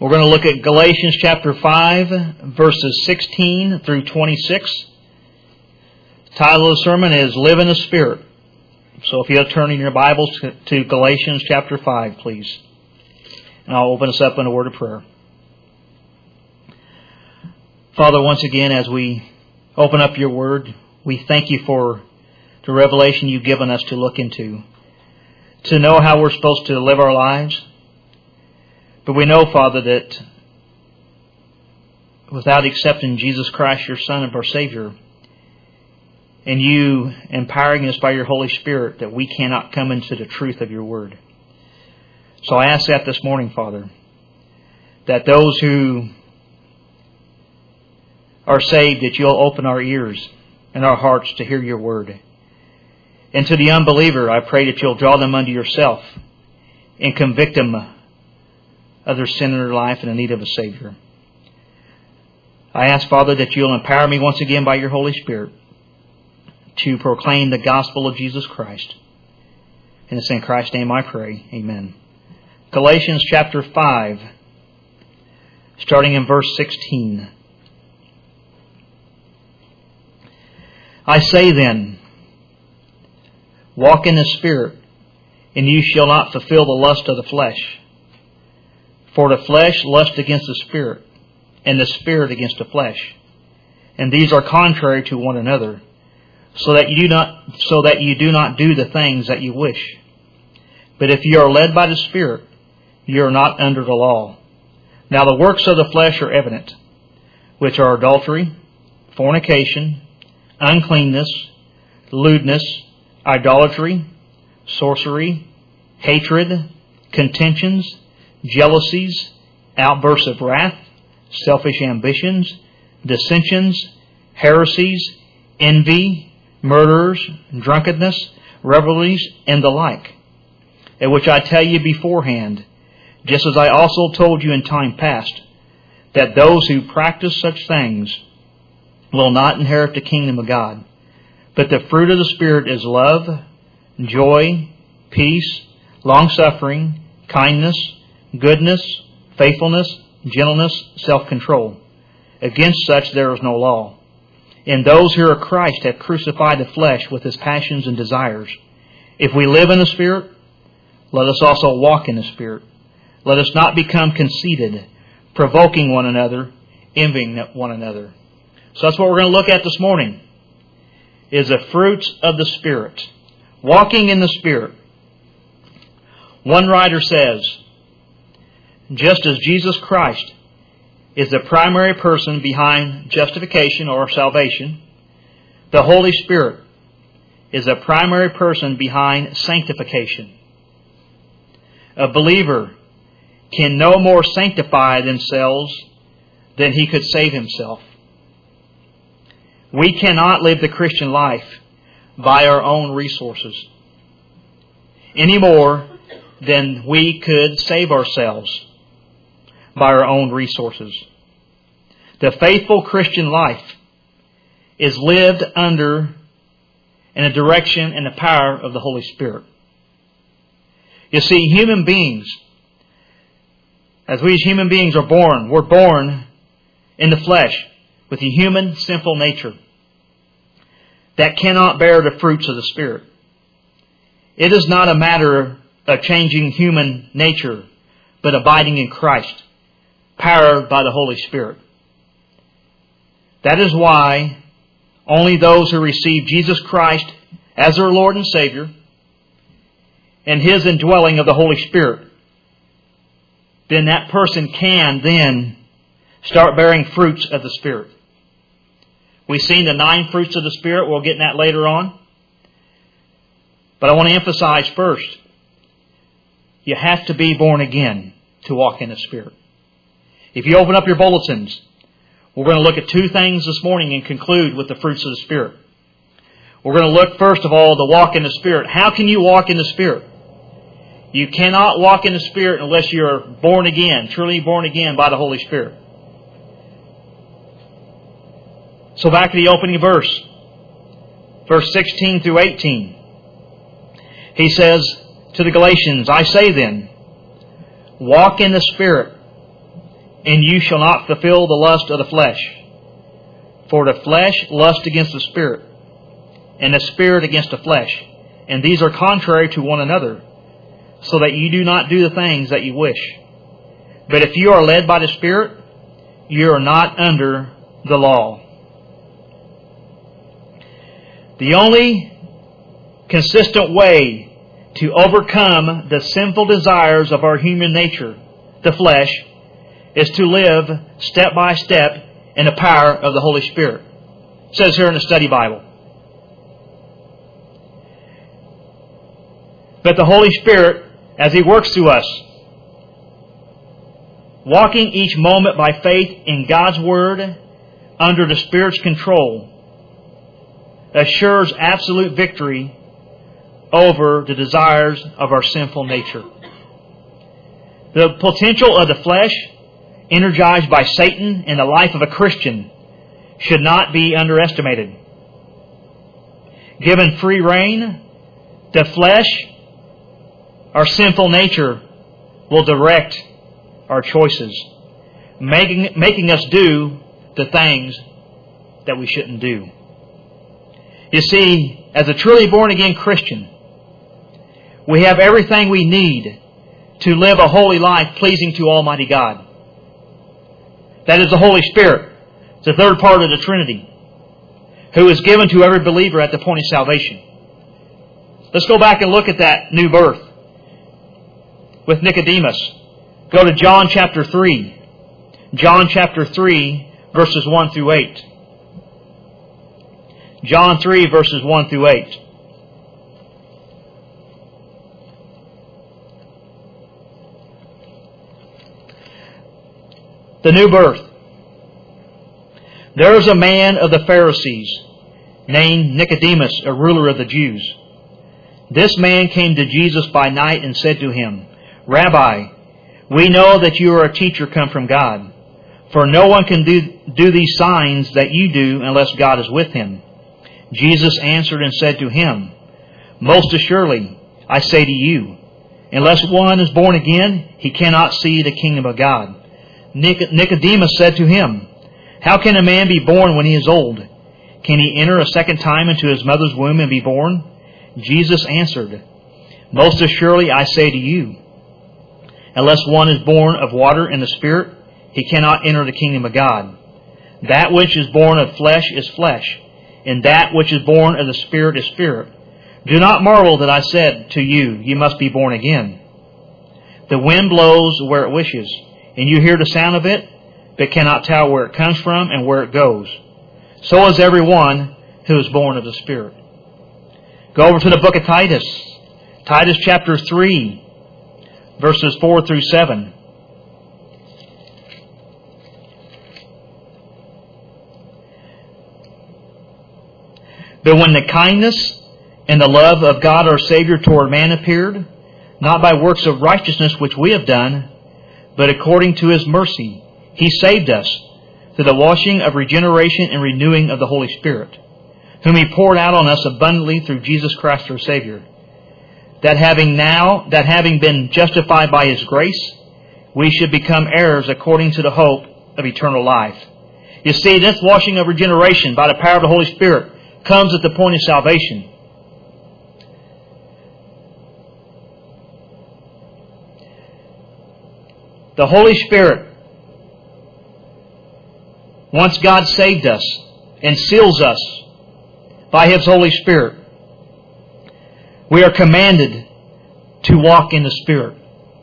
We're going to look at Galatians chapter 5, verses 16 through 26. The title of the sermon is Live in the Spirit. So if you'll turn in your Bibles to Galatians chapter 5, please. And I'll open us up in a word of prayer. Father, once again, as we open up your word, we thank you for the revelation you've given us to look into, to know how we're supposed to live our lives. But we know, Father, that without accepting Jesus Christ, your Son and our Savior, and you empowering us by your Holy Spirit, that we cannot come into the truth of your word. So I ask that this morning, Father, that those who are saved, that you'll open our ears and our hearts to hear your word. And to the unbeliever, I pray that you'll draw them unto yourself and convict them of their sin in their life and in need of a Savior. I ask, Father, that you'll empower me once again by your Holy Spirit to proclaim the gospel of Jesus Christ. And it's in Christ's name I pray. Amen. Galatians chapter 5, starting in verse 16. I say then, walk in the Spirit, and you shall not fulfill the lust of the flesh. For the flesh lusts against the Spirit, and the Spirit against the flesh. And these are contrary to one another, so that you do not do the things that you wish. But if you are led by the Spirit, you are not under the law. Now the works of the flesh are evident, which are adultery, fornication, uncleanness, lewdness, idolatry, sorcery, hatred, contentions, jealousies, outbursts of wrath, selfish ambitions, dissensions, heresies, envy, murders, drunkenness, revelries, and the like, at which I tell you beforehand, just as I also told you in time past, that those who practice such things will not inherit the kingdom of God. But the fruit of the Spirit is love, joy, peace, long-suffering, kindness, goodness, faithfulness, gentleness, self-control. Against such there is no law. And those who are Christ have crucified the flesh with its passions and desires. If we live in the Spirit, let us also walk in the Spirit. Let us not become conceited, provoking one another, envying one another. So that's what we're going to look at this morning, is the fruits of the Spirit. Walking in the Spirit. One writer says, just as Jesus Christ is the primary person behind justification or salvation, the Holy Spirit is the primary person behind sanctification. A believer can no more sanctify themselves than he could save himself. We cannot live the Christian life by our own resources any more than we could save ourselves by our own resources. The faithful Christian life is lived under in the direction and the power of the Holy Spirit. You see, human beings, as we as human beings are born, we're born in the flesh with a human sinful nature that cannot bear the fruits of the Spirit. It is not a matter of changing human nature, but abiding in Christ, powered by the Holy Spirit. That is why only those who receive Jesus Christ as their Lord and Savior and His indwelling of the Holy Spirit, then that person can then start bearing fruits of the Spirit. We've seen the 9 fruits of the Spirit. We'll get in that later on. But I want to emphasize first, you have to be born again to walk in the Spirit. If you open up your bulletins, we're going to look at 2 things this morning and conclude with the fruits of the Spirit. We're going to look, first of all, to walk in the Spirit. How can you walk in the Spirit? You cannot walk in the Spirit unless you're born again, truly born again by the Holy Spirit. So back to the opening verse, verse 16 through 18. He says to the Galatians, I say then, walk in the Spirit, and you shall not fulfill the lust of the flesh. For the flesh lusts against the Spirit, and the Spirit against the flesh. And these are contrary to one another, so that you do not do the things that you wish. But if you are led by the Spirit, you are not under the law. The only consistent way to overcome the sinful desires of our human nature, the flesh, is to live step by step in the power of the Holy Spirit. It says here in the study Bible. But the Holy Spirit, as He works through us, walking each moment by faith in God's Word under the Spirit's control, assures absolute victory over the desires of our sinful nature. The potential of the flesh, energized by Satan in the life of a Christian, should not be underestimated. Given free rein, the flesh, our sinful nature, will direct our choices, making us do the things that we shouldn't do. You see, as a truly born-again Christian, we have everything we need to live a holy life pleasing to Almighty God. That is the Holy Spirit, the third part of the Trinity, who is given to every believer at the point of salvation. Let's go back and look at that new birth with Nicodemus. Go to John chapter 3. John chapter 3, verses 1 through 8. John 3, verses 1 through 8. The new birth. There was a man of the Pharisees named Nicodemus, a ruler of the Jews. This man came to Jesus by night and said to Him, Rabbi, we know that you are a teacher come from God, for no one can do these signs that you do unless God is with him. Jesus answered and said to him, Most assuredly, I say to you, unless one is born again, he cannot see the kingdom of God. Nicodemus said to him, How can a man be born when he is old? Can he enter a second time into his mother's womb and be born? Jesus answered, Most assuredly, I say to you, unless one is born of water and the Spirit, he cannot enter the kingdom of God. That which is born of flesh is flesh, and that which is born of the Spirit is spirit. Do not marvel that I said to you, You must be born again. The wind blows where it wishes, and you hear the sound of it, but cannot tell where it comes from and where it goes. So is everyone who is born of the Spirit. Go over to the book of Titus. Titus chapter 3, verses 4 through 7. But when the kindness and the love of God our Savior toward man appeared, not by works of righteousness which we have done, but according to His mercy, He saved us through the washing of regeneration and renewing of the Holy Spirit, whom He poured out on us abundantly through Jesus Christ our Savior, that having been justified by His grace, we should become heirs according to the hope of eternal life. You see, this washing of regeneration by the power of the Holy Spirit comes at the point of salvation. The Holy Spirit, once God saved us and seals us by His Holy Spirit, we are commanded to walk in the Spirit.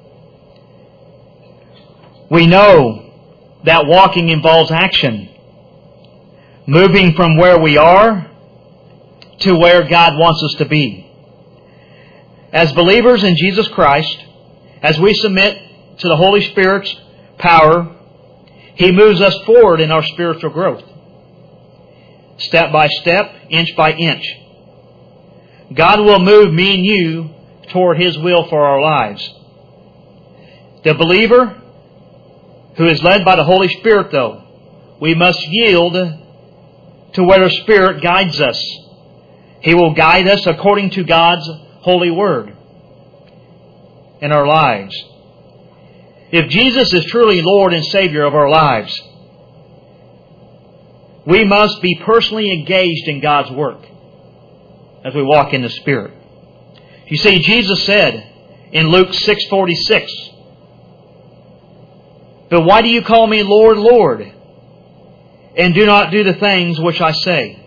We know that walking involves action, moving from where we are to where God wants us to be. As believers in Jesus Christ, as we submit to the Holy Spirit's power, He moves us forward in our spiritual growth. Step by step, inch by inch. God will move me and you toward His will for our lives. The believer who is led by the Holy Spirit, though, we must yield to where the Spirit guides us. He will guide us according to God's holy word in our lives. If Jesus is truly Lord and Savior of our lives, we must be personally engaged in God's work as we walk in the Spirit. You see, Jesus said in Luke 6:46, "But why do you call me Lord, Lord, and do not do the things which I say?"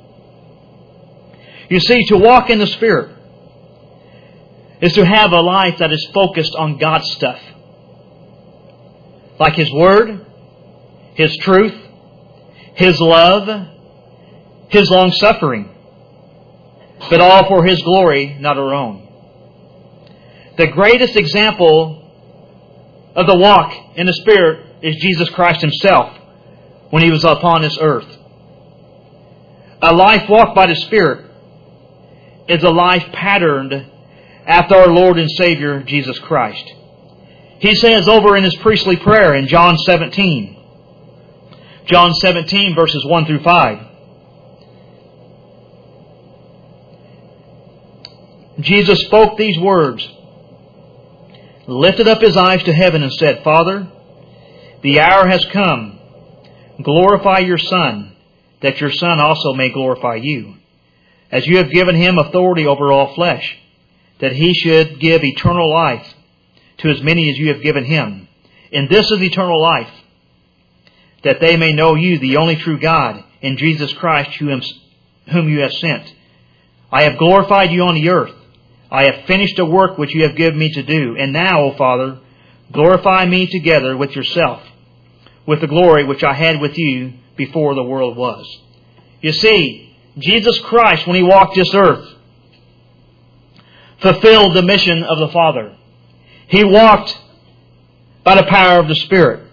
You see, to walk in the Spirit is to have a life that is focused on God's stuff. Like His Word, His truth, His love, His long-suffering. But all for His glory, not our own. The greatest example of the walk in the Spirit is Jesus Christ Himself when He was upon this earth. A life walked by the Spirit is a life patterned after our Lord and Savior, Jesus Christ. He says over in His priestly prayer in John 17, verses 1 through 5, Jesus spoke these words, lifted up His eyes to heaven and said, "Father, the hour has come. Glorify your Son, that your Son also may glorify you, as you have given Him authority over all flesh, that He should give eternal life to as many as you have given Him. And this is eternal life, that they may know you, the only true God, and Jesus Christ, whom you have sent. I have glorified you on the earth. I have finished the work which you have given me to do. And now, O Father, glorify me together with yourself, with the glory which I had with you before the world was." You see, Jesus Christ, when He walked this earth, fulfilled the mission of the Father. He walked by the power of the Spirit.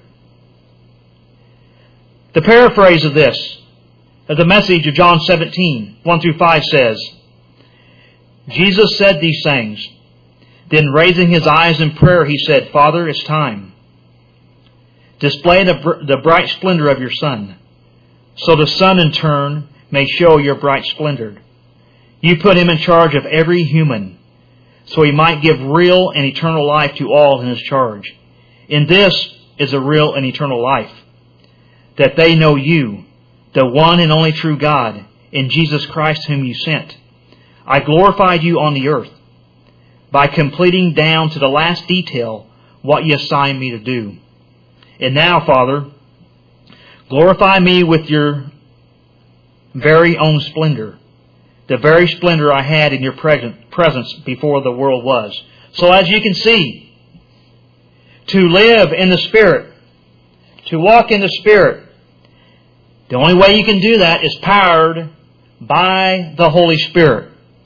The paraphrase of this, of the message of John 17, 1 through 5 says, Jesus said these things. Then raising His eyes in prayer, He said, "Father, it's time. Display the bright splendor of your Son, so the Son in turn may show your bright splendor. You put Him in charge of every human, so He might give real and eternal life to all in His charge. In this is a real and eternal life, that they know you, the one and only true God, and Jesus Christ whom you sent. I glorified you on the earth by completing down to the last detail what you assigned me to do. And now, Father, glorify me with your very own splendor, the very splendor I had in your presence before the world was." So as you can see, to live in the Spirit, to walk in the Spirit, the only way you can do that is powered by the Holy Spirit.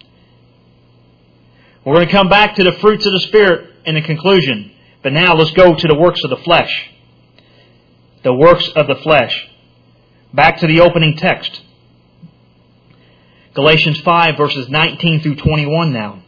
We're going to come back to the fruits of the Spirit in the conclusion. But now let's go to the works of the flesh. The works of the flesh. Back to the opening text. Galatians 5 verses 19 through 21 now.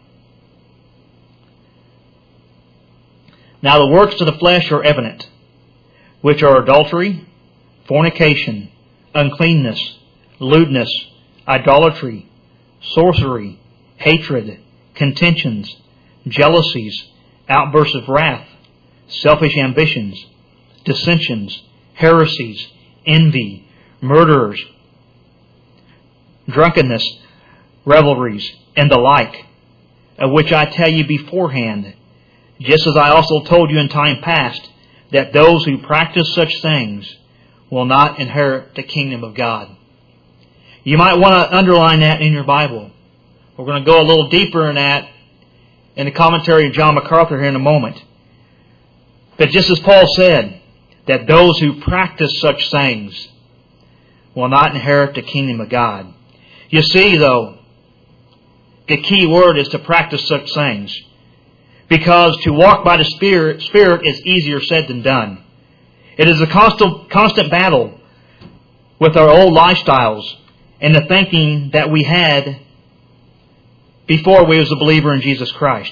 Now the works of the flesh are evident, which are adultery, fornication, uncleanness, lewdness, idolatry, sorcery, hatred, contentions, jealousies, outbursts of wrath, selfish ambitions, dissensions, heresies, envy, murderers, drunkenness, revelries, and the like, of which I tell you beforehand, just as I also told you in time past, that those who practice such things will not inherit the kingdom of God. You might want to underline that in your Bible. We're going to go a little deeper in that in the commentary of John MacArthur here in a moment. But just as Paul said, that those who practice such things will not inherit the kingdom of God. You see, though, the key word is to practice such things. Because to walk by the Spirit is easier said than done. It is a constant battle with our old lifestyles and the thinking that we had before we was a believer in Jesus Christ.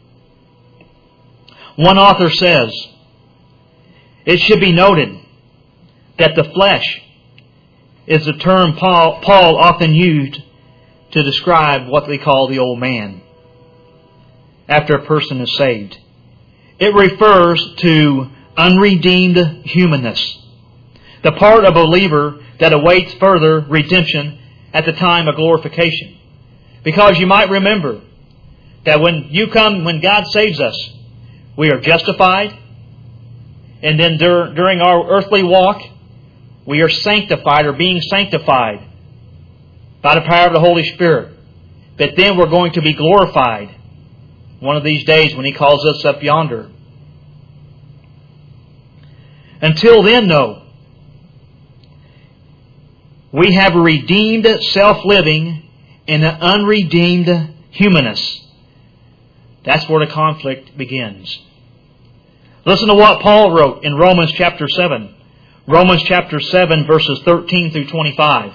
One author says, it should be noted that the flesh is the term Paul often used to describe what we call the old man after a person is saved. it refers to unredeemed humanness, the part of a believer that awaits further redemption at the time of glorification. Because you might remember that when God saves us, we are justified, and then during our earthly walk, we are sanctified or being sanctified by the power of the Holy Spirit. But then we're going to be glorified one of these days when He calls us up yonder. Until then, though, we have a redeemed self-living and an unredeemed humanness. That's where the conflict begins. Listen to what Paul wrote in Romans chapter 7. Romans chapter 7, verses 13 through 25.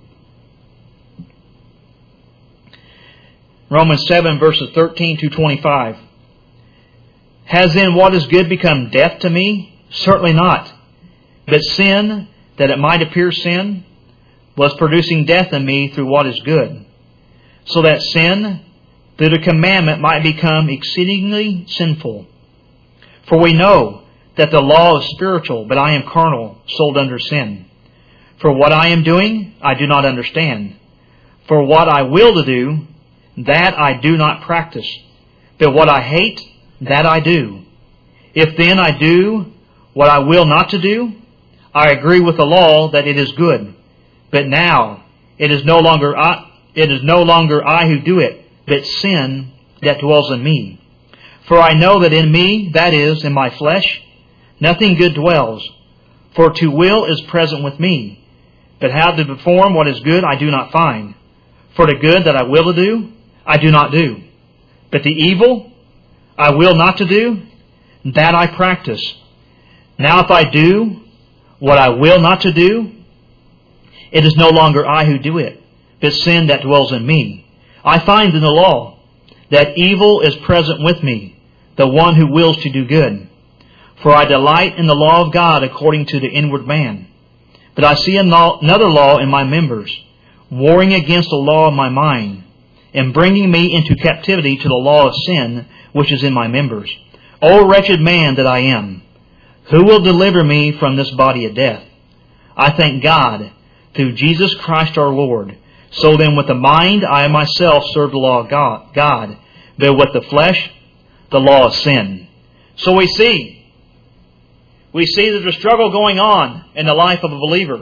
Romans 7, verses 13 to 25. Has then what is good become death to me? Certainly not. But sin, that it might appear sin, was producing death in me through what is good, so that sin, through the commandment, might become exceedingly sinful. For we know that the law is spiritual, but I am carnal, sold under sin. For what I am doing, I do not understand. For what I will to do, that I do not practice. But what I hate, that I do. If then I do what I will not to do, I agree with the law that it is good. But now it is no longer I who do it, but sin that dwells in me. For I know that in me, that is, in my flesh, nothing good dwells. For to will is present with me, but how to perform what is good I do not find. For the good that I will to do, I do not do. But the evil I will not to do, that I practice. Now if I do what I will not to do, it is no longer I who do it, but sin that dwells in me. I find in the law that evil is present with me, the one who wills to do good. For I delight in the law of God according to the inward man. But I see another law in my members, warring against the law of my mind, and bringing me into captivity to the law of sin, which is in my members. O wretched man that I am, who will deliver me from this body of death? I thank God, through Jesus Christ our Lord. So then with the mind I myself serve the law of God, but with the flesh, the law of sin. So we see there's a struggle going on in the life of a believer.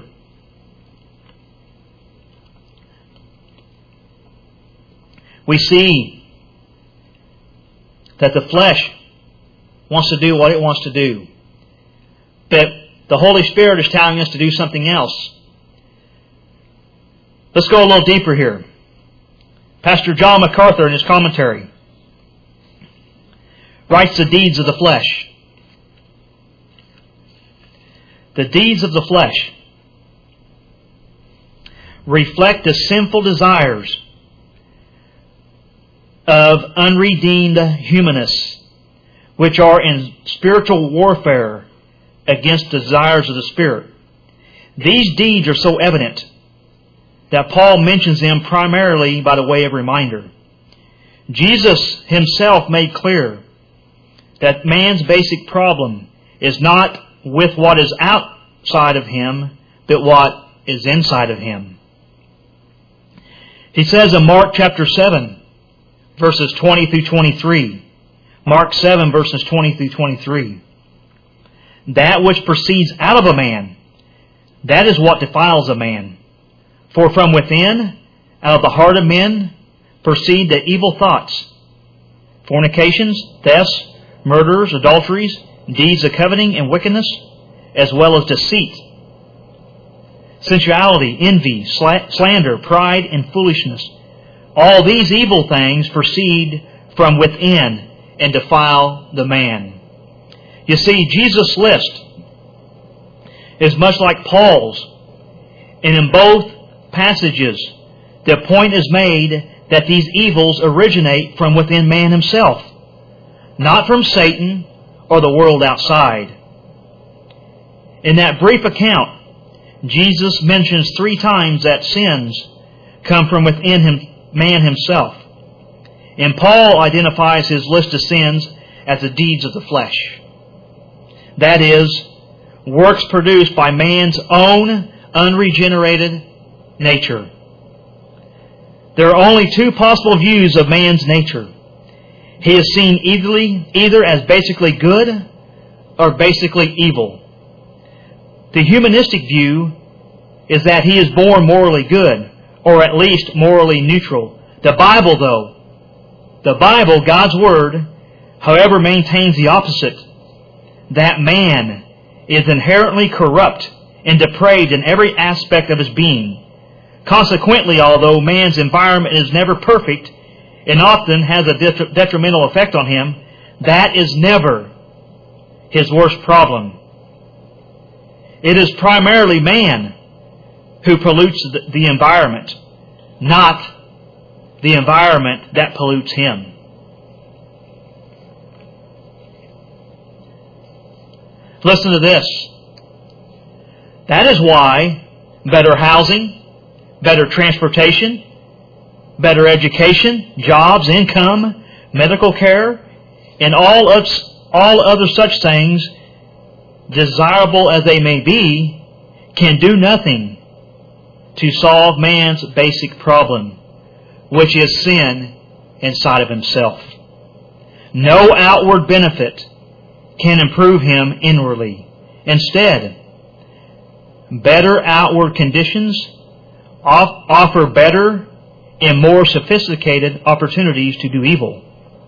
We see that the flesh wants to do what it wants to do. But the Holy Spirit is telling us to do something else. Let's go a little deeper here. Pastor John MacArthur, in his commentary, writes the deeds of the flesh. The deeds of the flesh reflect the sinful desires of unredeemed humanness, which are in spiritual warfare against desires of the Spirit. These deeds are so evident that Paul mentions them primarily by the way of reminder. Jesus Himself made clear that man's basic problem is not with what is outside of him, but what is inside of him. He says in Mark chapter 7, verses 20 through 23, Mark 7, verses 20 through 23, that which proceeds out of a man, that is what defiles a man. For from within, out of the heart of men, proceed the evil thoughts, fornications, thefts, murders, adulteries, deeds of coveting and wickedness, as well as deceit, sensuality, envy, slander, pride, and foolishness. All these evil things proceed from within and defile the man. You see, Jesus' list is much like Paul's, and in both passages, the point is made that these evils originate from within man himself, not from Satan or the world outside. In that brief account, Jesus mentions 3 times that sins come from within man himself. And Paul identifies his list of sins as the deeds of the flesh. That is, works produced by man's own unregenerated nature. There are only two possible views of man's nature. He is seen either as basically good or basically evil. The humanistic view is that he is born morally good, or at least morally neutral. The Bible, God's Word, however, maintains the opposite, that man is inherently corrupt and depraved in every aspect of his being. Consequently, although man's environment is never perfect and often has a detrimental effect on him, that is never his worst problem. It is primarily man who pollutes the environment, not the environment that pollutes him. Listen to this. That is why better housing, better transportation, better education, jobs, income, medical care, and all other such things, desirable as they may be, can do nothing to solve man's basic problem, which is sin inside of himself. No outward benefit can improve him inwardly. Instead, better outward conditions offer better and more sophisticated opportunities to do evil.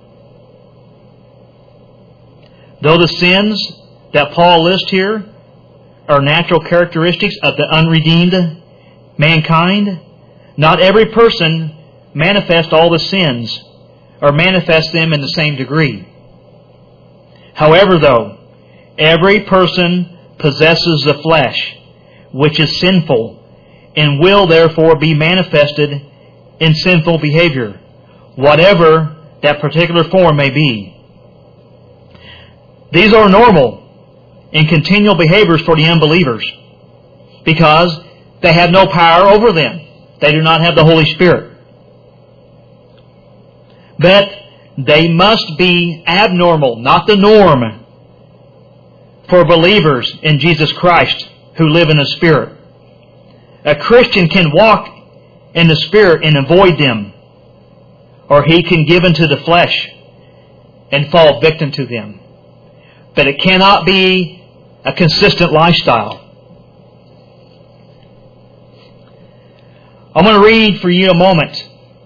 Though the sins that Paul lists here are natural characteristics of the unredeemed mankind, not every person manifests all the sins or manifests them in the same degree. However, though, every person possesses the flesh, which is sinful, and will therefore be manifested in sinful behavior, whatever that particular form may be. These are normal and continual behaviors for the unbelievers because they have no power over them. They do not have the Holy Spirit. But they must be abnormal, not the norm, for believers in Jesus Christ who live in the Spirit. A Christian can walk in the Spirit and avoid them, or he can give into the flesh and fall victim to them. But it cannot be a consistent lifestyle. I'm going to read for you a moment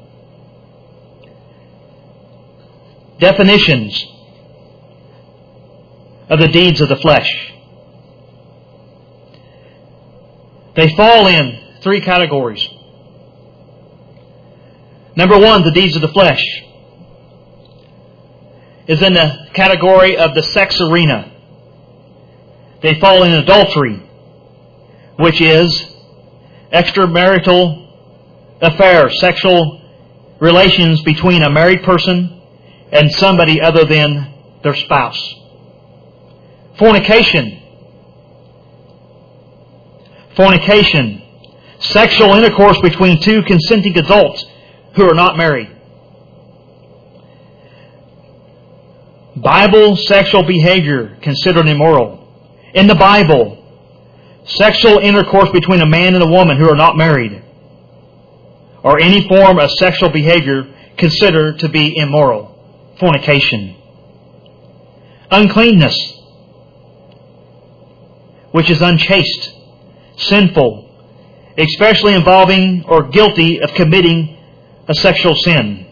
definitions of the deeds of the flesh. They fall in three categories. Number one, the deeds of the flesh is in the category of the sex arena. They fall in adultery, which is extramarital affairs, sexual relations between a married person and somebody other than their spouse. Fornication, sexual intercourse between two consenting adults who are not married. Bible sexual behavior considered immoral. In the Bible, sexual intercourse between a man and a woman who are not married, or any form of sexual behavior considered to be immoral. Fornication. Uncleanness, which is unchaste, sinful, especially involving or guilty of committing a sexual sin.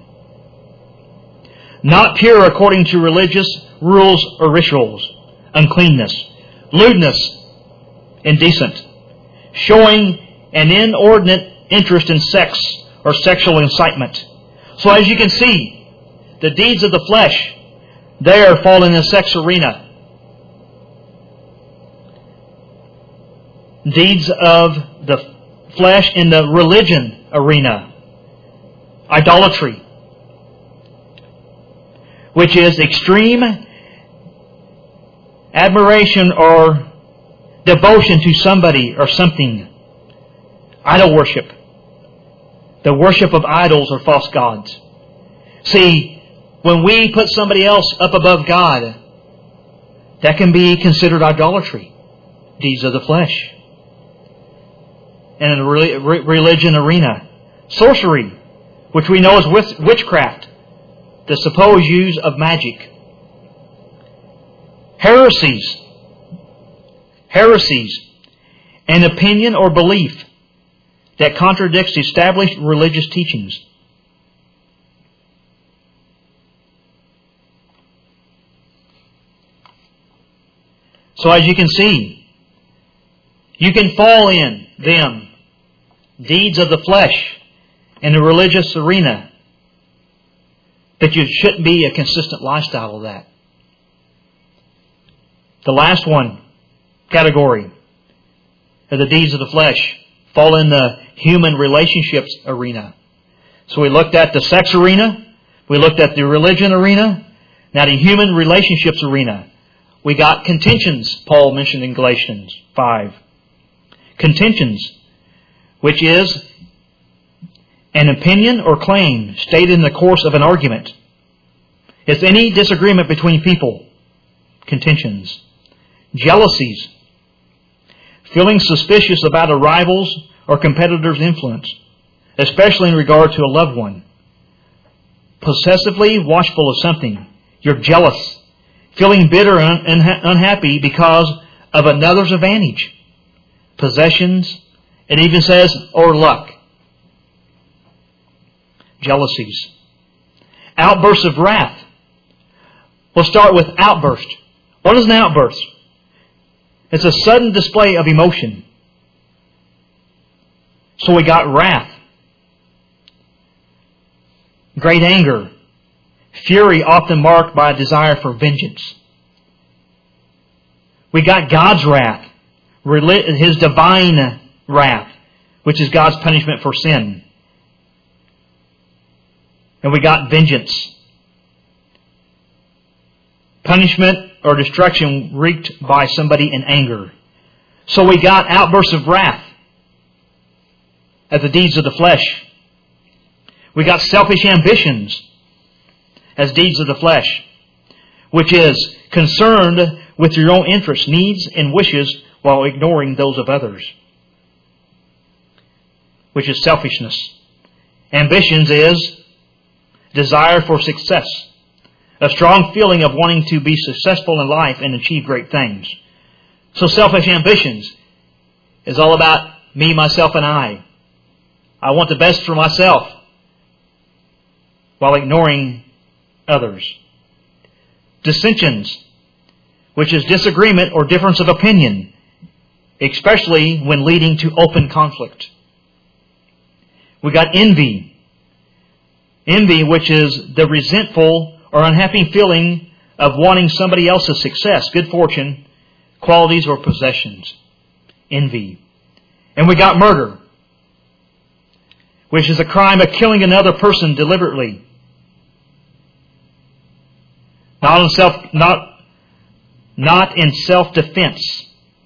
Not pure according to religious rules or rituals. Uncleanness. Lewdness. Indecent. Showing an inordinate interest in sex or sexual incitement. So as you can see, the deeds of the flesh there fall in the sex arena. Deeds of the flesh in the religion arena. Idolatry, which is extreme admiration or devotion to somebody or something. Idol worship. The worship of idols or false gods. See, when we put somebody else up above God, that can be considered idolatry, deeds of the flesh. And in the religion arena, sorcery, which we know is witchcraft, the supposed use of magic. Heresies, an opinion or belief that contradicts established religious teachings. So as you can see, you can fall in them, deeds of the flesh, in the religious arena, but you shouldn't be a consistent lifestyle of that. The last one, category, of the deeds of the flesh, fall in the human relationships arena. So we looked at the sex arena, we looked at the religion arena, now the human relationships arena. We got contentions, Paul mentioned in Galatians 5. Contentions, which is an opinion or claim stated in the course of an argument. It's any disagreement between people. Contentions. Jealousies. Feeling suspicious about a rival's or competitor's influence, especially in regard to a loved one. Possessively watchful of something. You're jealous. Feeling bitter and unhappy because of another's advantage. Possessions. It even says, or luck. Jealousies. Outbursts of wrath. We'll start with outburst. What is an outburst? It's a sudden display of emotion. So we got wrath. Great anger. Fury often marked by a desire for vengeance. We got God's wrath. His divine wrath, which is God's punishment for sin. And we got vengeance. Punishment or destruction wreaked by somebody in anger. So we got outbursts of wrath as the deeds of the flesh. We got selfish ambitions as deeds of the flesh, which is concerned with your own interests, needs, and wishes while ignoring those of others, which is selfishness. Ambitions is desire for success, a strong feeling of wanting to be successful in life and achieve great things. So selfish ambitions is all about me, myself, and I. I want the best for myself while ignoring others. Dissensions, which is disagreement or difference of opinion, especially when leading to open conflict. We got envy. Envy, which is the resentful or unhappy feeling of wanting somebody else's success, good fortune, qualities, or possessions. Envy. And we got murder, which is a crime of killing another person deliberately. Not in self-defense.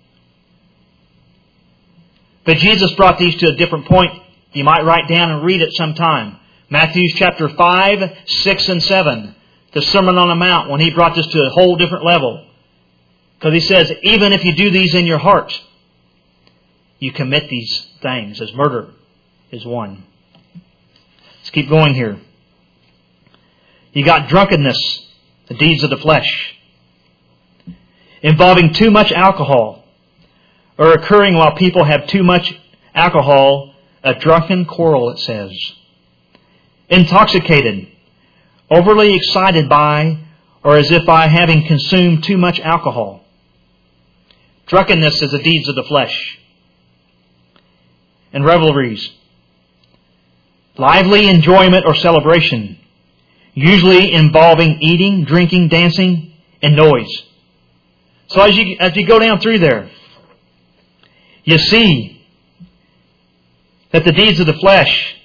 But Jesus brought these to a different point. You might write down and read it sometime. Matthew chapter 5, 6, and 7. The Sermon on the Mount, when He brought this to a whole different level. Because He says, even if you do these in your heart, you commit these things, as murder is one. Let's keep going here. You got drunkenness, the deeds of the flesh, involving too much alcohol, or occurring while people have too much alcohol, a drunken quarrel, it says. Intoxicated, overly excited by, or as if by having consumed too much alcohol. Drunkenness is the deeds of the flesh. And revelries, lively enjoyment or celebration, usually involving eating, drinking, dancing, and noise. So as you go down through there, you see that the deeds of the flesh,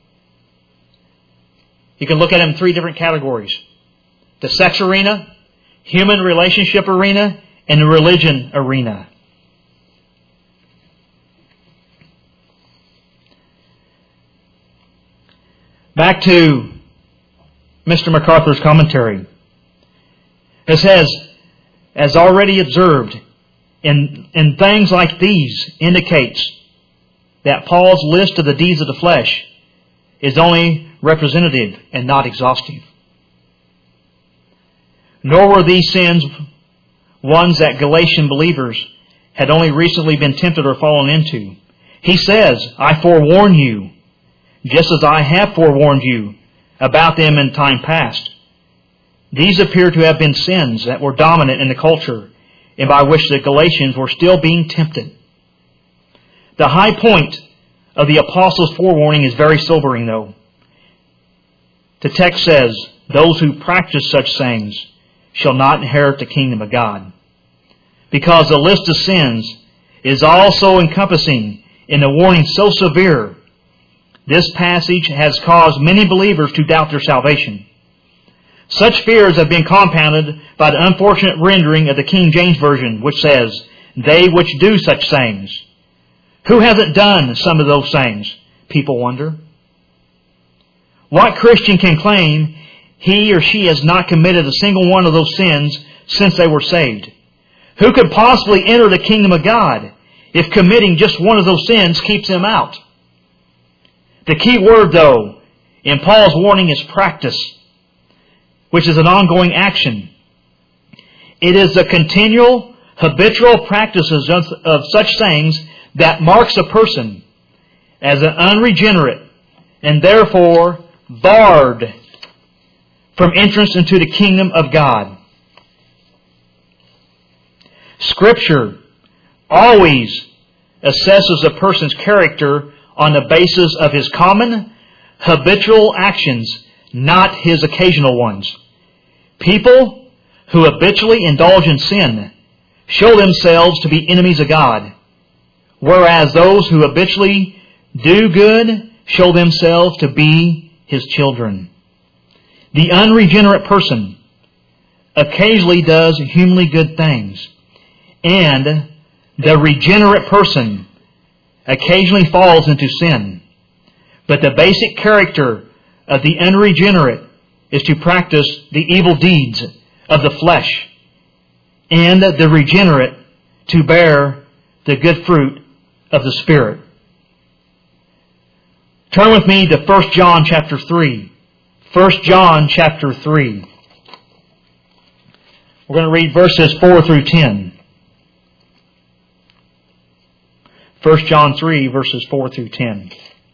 you can look at them in three different categories. The sex arena, human relationship arena, and the religion arena. Back to Mr. MacArthur's commentary. It says, as already observed, in things like these indicates that Paul's list of the deeds of the flesh is only representative and not exhaustive. Nor were these sins ones that Galatian believers had only recently been tempted or fallen into. He says, I forewarn you, just as I have forewarned you about them in time past. These appear to have been sins that were dominant in the culture and by which the Galatians were still being tempted. The high point of the apostles' forewarning is very sobering, though. The text says, those who practice such things shall not inherit the kingdom of God. Because the list of sins is also encompassing in the warning so severe, this passage has caused many believers to doubt their salvation. Such fears have been compounded by the unfortunate rendering of the King James Version, which says, they which do such things. Who hasn't done some of those things? People wonder. What Christian can claim he or she has not committed a single one of those sins since they were saved? Who could possibly enter the kingdom of God if committing just one of those sins keeps them out? The key word, though, in Paul's warning is practice, which is an ongoing action. It is the continual, habitual practices of such things that marks a person as an unregenerate and therefore barred from entrance into the kingdom of God. Scripture always assesses a person's character on the basis of his common, habitual actions, not his occasional ones. People who habitually indulge in sin show themselves to be enemies of God, whereas those who habitually do good show themselves to be His children. The unregenerate person occasionally does humanly good things, and the regenerate person occasionally falls into sin. But the basic character of the unregenerate is to practice the evil deeds of the flesh, and the regenerate to bear the good fruit of the Spirit. Turn with me to 1 John chapter 3. 1 John chapter 3. We're going to read verses 4 through 10. 1 John 3, verses 4 through 10.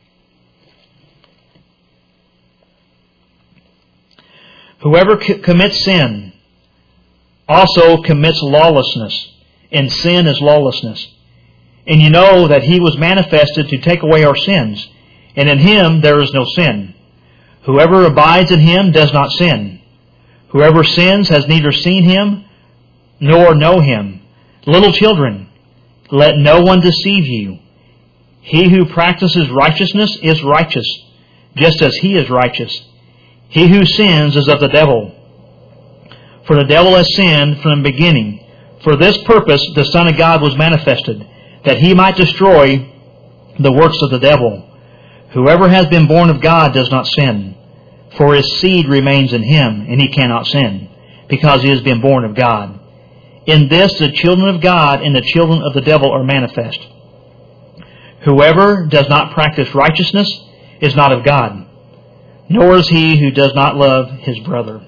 Whoever commits sin also commits lawlessness, and sin is lawlessness. And you know that He was manifested to take away our sins, and in Him there is no sin. Whoever abides in Him does not sin. Whoever sins has neither seen Him nor know Him. Little children, let no one deceive you. He who practices righteousness is righteous, just as he is righteous. He who sins is of the devil. For the devil has sinned from the beginning. For this purpose the Son of God was manifested, that He might destroy the works of the devil. Whoever has been born of God does not sin, for his seed remains in him, and he cannot sin, because he has been born of God. In this the children of God and the children of the devil are manifest. Whoever does not practice righteousness is not of God, nor is he who does not love his brother.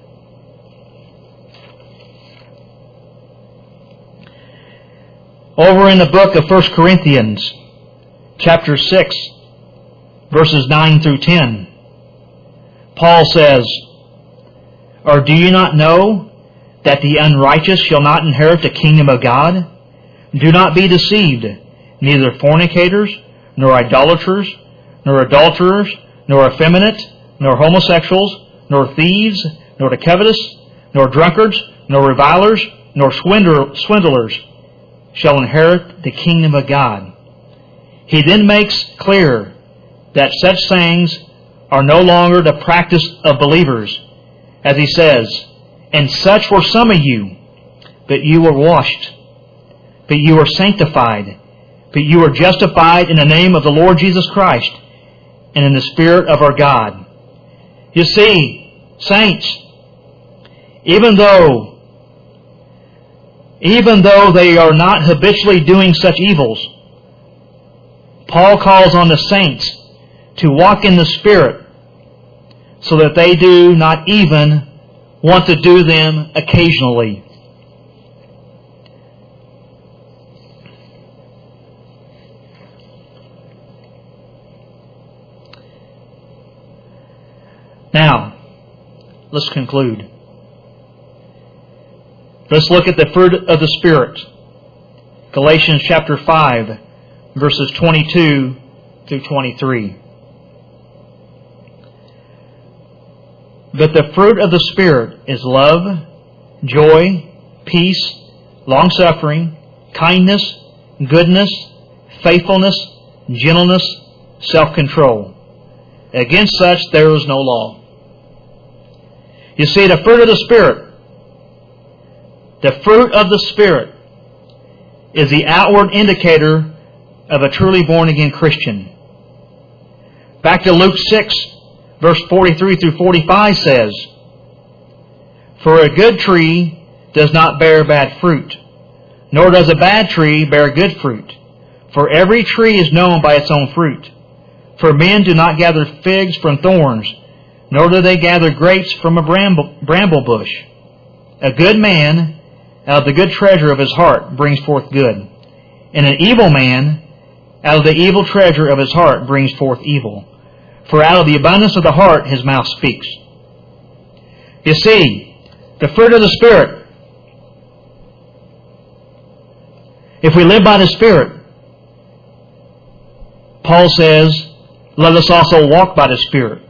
Over in the book of 1 Corinthians, chapter 6, verses 9 through 10, Paul says, Or do you not know that the unrighteous shall not inherit the kingdom of God? Do not be deceived. Neither fornicators, nor idolaters, nor adulterers, nor effeminate, nor homosexuals, nor thieves, nor the covetous, nor drunkards, nor revilers, nor swindlers shall inherit the kingdom of God. He then makes clear that such things are no longer the practice of believers, as he says, And such were some of you, but you were washed, but you were sanctified, but you were justified in the name of the Lord Jesus Christ, and in the Spirit of our God. You see, Saints, even though they are not habitually doing such evils, Paul calls on the saints to walk in the Spirit so that they do not even want to do them occasionally. Now, let's conclude. Let's look at the fruit of the Spirit. Galatians chapter 5, verses 22 through 23. But the fruit of the Spirit is love, joy, peace, long-suffering, kindness, goodness, faithfulness, gentleness, self-control. Against such there is no law. You see, the fruit of the Spirit, is the outward indicator of a truly born-again Christian. Back to Luke 6, verse 43 through 45 says, For a good tree does not bear bad fruit, nor does a bad tree bear good fruit. For every tree is known by its own fruit. For men do not gather figs from thorns, nor do they gather grapes from a bramble bush. A good man out of the good treasure of his heart brings forth good, and an evil man out of the evil treasure of his heart brings forth evil. For out of the abundance of the heart his mouth speaks. You see, the fruit of the Spirit, if we live by the Spirit, Paul says, let us also walk by the Spirit.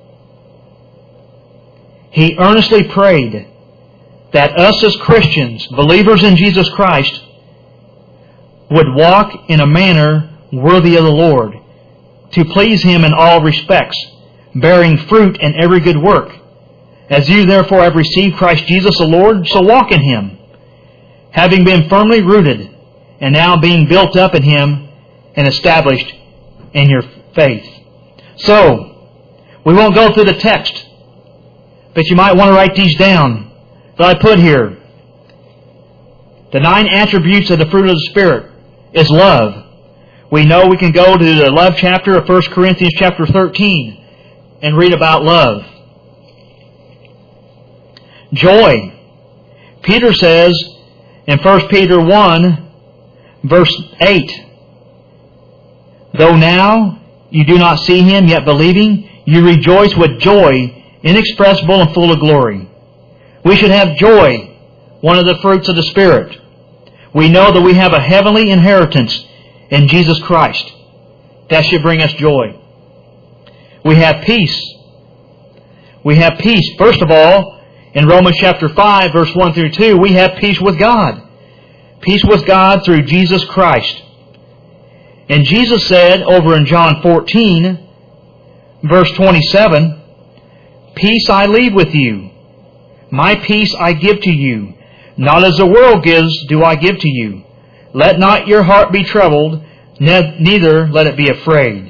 He earnestly prayed that us as Christians, believers in Jesus Christ, would walk in a manner worthy of the Lord, to please Him in all respects, bearing fruit in every good work. As you therefore have received Christ Jesus the Lord, so walk in Him, having been firmly rooted, and now being built up in Him and established in your faith. So, we won't go through the text, but you might want to write these down that I put here. The 9 attributes of the fruit of the Spirit is love. We know we can go to the love chapter of 1 Corinthians chapter 13 and read about love. Joy. Peter says in 1 Peter 1, verse 8, Though now you do not see Him, yet believing, you rejoice with joy inexpressible and full of glory. We should have joy, one of the fruits of the Spirit. We know that we have a heavenly inheritance in Jesus Christ. That should bring us joy. We have peace. We have peace. First of all, in Romans chapter 5, verse 1 through 2, we have peace with God. Peace with God through Jesus Christ. And Jesus said over in John 14, verse 27, Peace I leave with you. My peace I give to you. Not as the world gives do I give to you. Let not your heart be troubled, neither let it be afraid.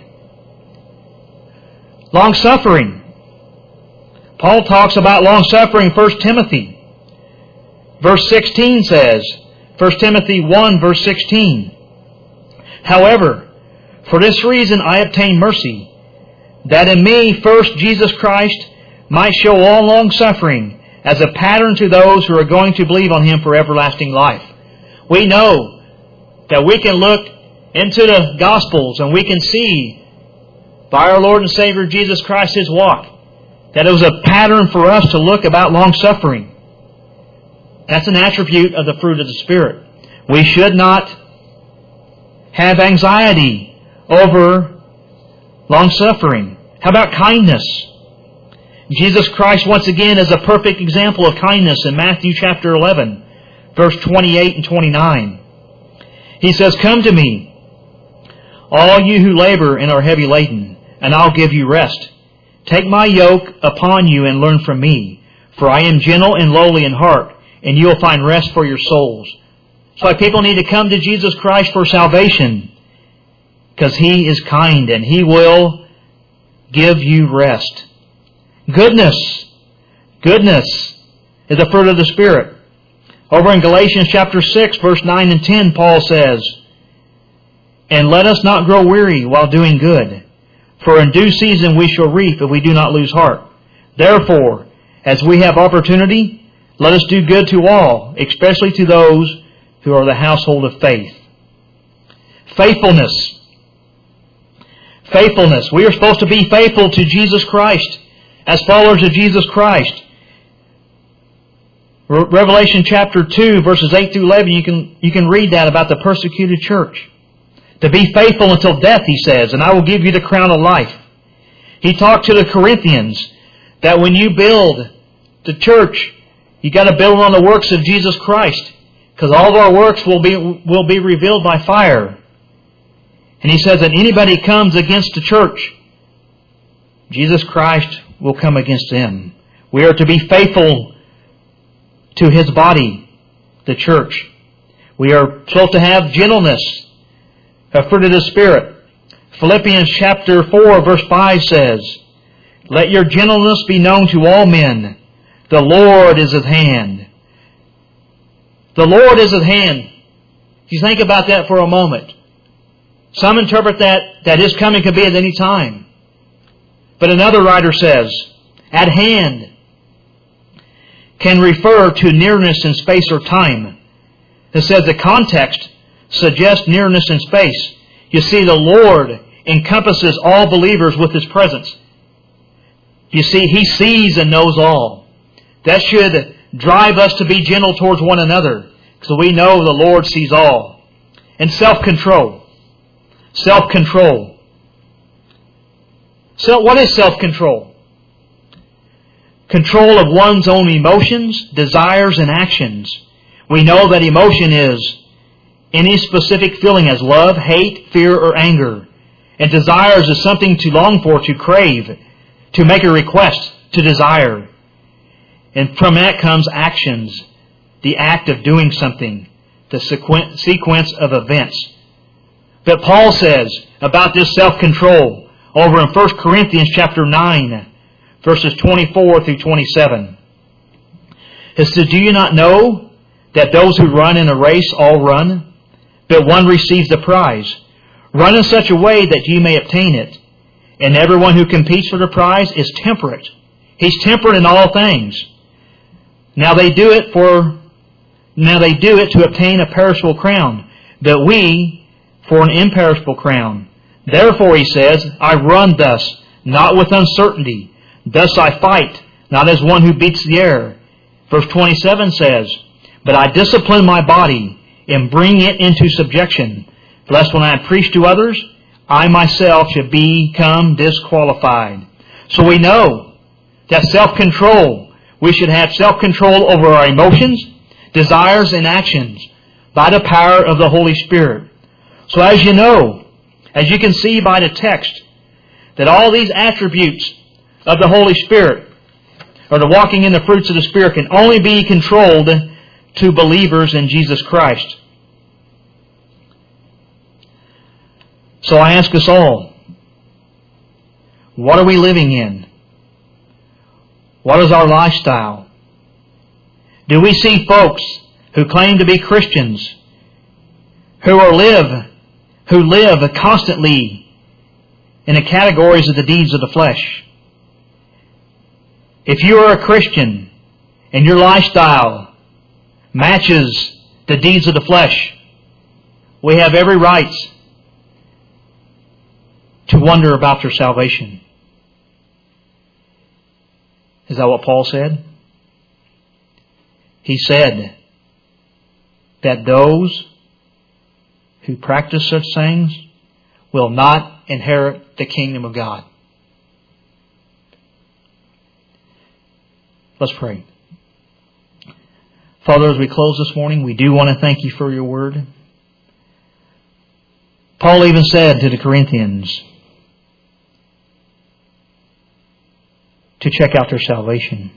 Long-suffering. Paul talks about long-suffering in 1 Timothy. Verse 16 says, 1 Timothy 1 verse 16, However, for this reason I obtain mercy, that in me first Jesus Christ might show all long-suffering as a pattern to those who are going to believe on Him for everlasting life. We know that we can look into the Gospels and we can see by our Lord and Savior Jesus Christ His walk, that it was a pattern for us to look about long-suffering. That's an attribute of the fruit of the Spirit. We should not have anxiety over long-suffering. How about kindness? Jesus Christ, once again, is a perfect example of kindness in Matthew chapter 11, verse 28 and 29. He says, Come to me, all you who labor and are heavy laden, and I'll give you rest. Take my yoke upon you and learn from me, for I am gentle and lowly in heart, and you will find rest for your souls. So people need to come to Jesus Christ for salvation, because He is kind and He will give you rest. Goodness. Goodness is a fruit of the Spirit. Over in Galatians chapter 6, verse 9 and 10, Paul says, "And let us not grow weary while doing good, for in due season we shall reap if we do not lose heart. Therefore, as we have opportunity, let us do good to all, especially to those who are the household of faith." Faithfulness. Faithfulness. We are supposed to be faithful to Jesus Christ as followers of Jesus Christ. Revelation chapter 2, verses 8 through 11, you can read that about the persecuted church. To be faithful until death, he says, and I will give you the crown of life. He talked to the Corinthians that when you build the church, you got to build on the works of Jesus Christ, because all of our works will be revealed by fire. And he says that anybody comes against the church, Jesus Christ will come against them. We are to be faithful to His body, the church. We are supposed to have gentleness, a fruit of the Spirit. Philippians chapter 4, verse 5 says, "Let your gentleness be known to all men. The Lord is at hand." The Lord is at hand. If you think about that for a moment. Some interpret that His coming could be at any time. But another writer says, "At hand" can refer to nearness in space or time. It says the context suggests nearness in space. You see, the Lord encompasses all believers with His presence. You see, He sees and knows all. That should drive us to be gentle towards one another, because we know the Lord sees all. And self-control. Self-control. So what is self-control? Control of one's own emotions, desires, and actions. We know that emotion is any specific feeling as love, hate, fear, or anger. And desires is something to long for, to crave, to make a request, to desire. And from that comes actions, the act of doing something, the sequence of events. But Paul says about this self-control over in 1 Corinthians chapter 9, verses 24 through 27. It says, "Do you not know that those who run in a race all run, but one receives the prize? Run in such a way that you may obtain it. And everyone who competes for the prize is temperate. He's temperate in all things. Now they do it to obtain a perishable crown, but we for an imperishable crown. Therefore," he says, "I run thus, not with uncertainty. Thus I fight, not as one who beats the air." Verse 27 says, "But I discipline my body and bring it into subjection, lest when I preach to others, I myself should become disqualified." So we know that self-control, we should have self-control over our emotions, desires, and actions by the power of the Holy Spirit. So as you know, as you can see by the text, that all these attributes of the Holy Spirit, or the walking in the fruits of the Spirit, can only be controlled to believers in Jesus Christ. So I ask us all, what are we living in? What is our lifestyle? Do we see folks who claim to be Christians who live constantly in the categories of the deeds of the flesh? If you are a Christian and your lifestyle matches the deeds of the flesh, we have every right to wonder about your salvation. Is that what Paul said? He said that those who practice such things will not inherit the kingdom of God. Let's pray. Father, as we close this morning, we do want to thank You for Your word. Paul even said to the Corinthians to check out their salvation.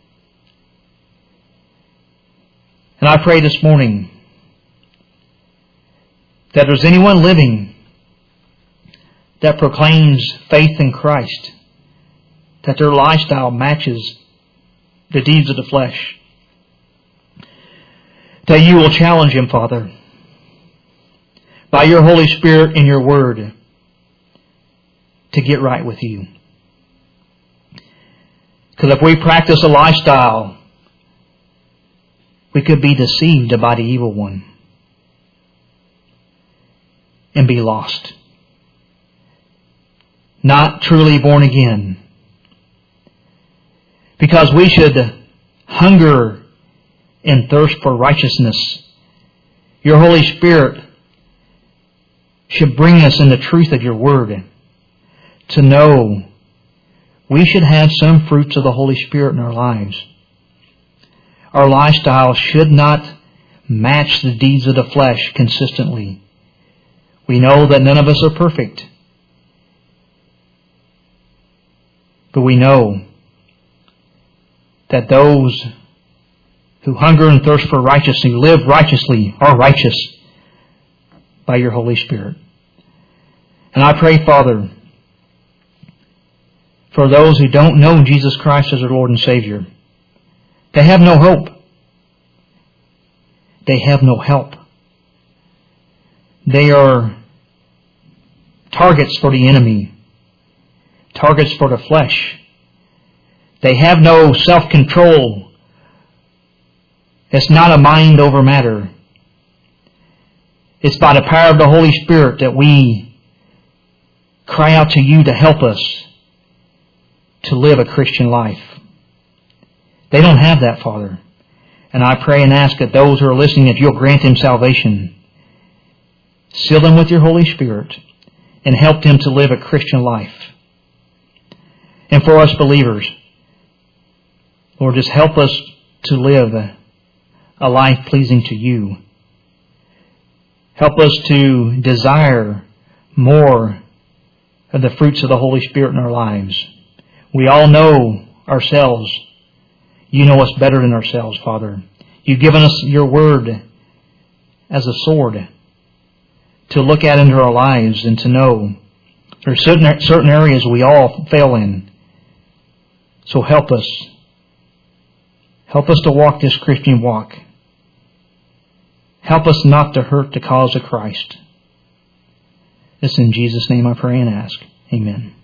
And I pray this morning that if there's anyone living that proclaims faith in Christ, that their lifestyle matches the deeds of the flesh. That you will challenge him, Father, by your Holy Spirit and your Word, to get right with you. Because if we practice a lifestyle, we could be deceived by the evil one and be lost. Not truly born again. Because we should hunger and thirst for righteousness. Your Holy Spirit should bring us in the truth of your Word to know we should have some fruits of the Holy Spirit in our lives. Our lifestyle should not match the deeds of the flesh consistently. We know that none of us are perfect. But we know that those who hunger and thirst for righteousness, who live righteously, are righteous by your Holy Spirit. And I pray, Father, for those who don't know Jesus Christ as their Lord and Savior, they have no hope. They have no help. They are targets for the enemy, targets for the flesh. They have no self-control. It's not a mind over matter. It's by the power of the Holy Spirit that we cry out to you to help us to live a Christian life. They don't have that, Father. And I pray and ask that those who are listening, that you'll grant them salvation. Seal them with your Holy Spirit and help them to live a Christian life. And for us believers, Lord, just help us to live a life pleasing to you. Help us to desire more of the fruits of the Holy Spirit in our lives. We all know ourselves. You know us better than ourselves, Father. You've given us your Word as a sword to look at into our lives and to know there are certain areas we all fail in. So help us. Help us to walk this Christian walk. Help us not to hurt the cause of Christ. This in Jesus' name I pray and ask. Amen.